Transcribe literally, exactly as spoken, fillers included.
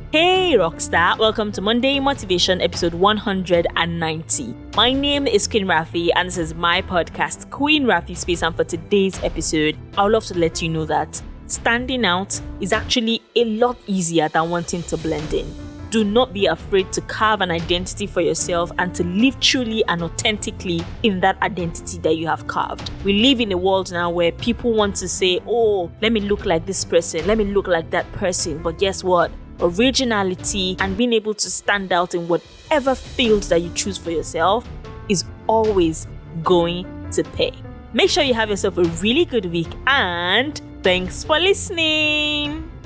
Hey Rockstar, welcome to Monday Motivation episode one hundred ninety. My name is Queen Rafi and this is my podcast, Queen Rafi Space, and for today's episode, I would love to let you know that standing out is actually a lot easier than wanting to blend in. Do not be afraid to carve an identity for yourself and to live truly and authentically in that identity that you have carved. We live in a world now where people want to say, oh, let me look like this person, let me look like that person, but guess what? Originality and being able to stand out in whatever field that you choose for yourself is always going to pay. Make sure you have yourself a really good week and thanks for listening.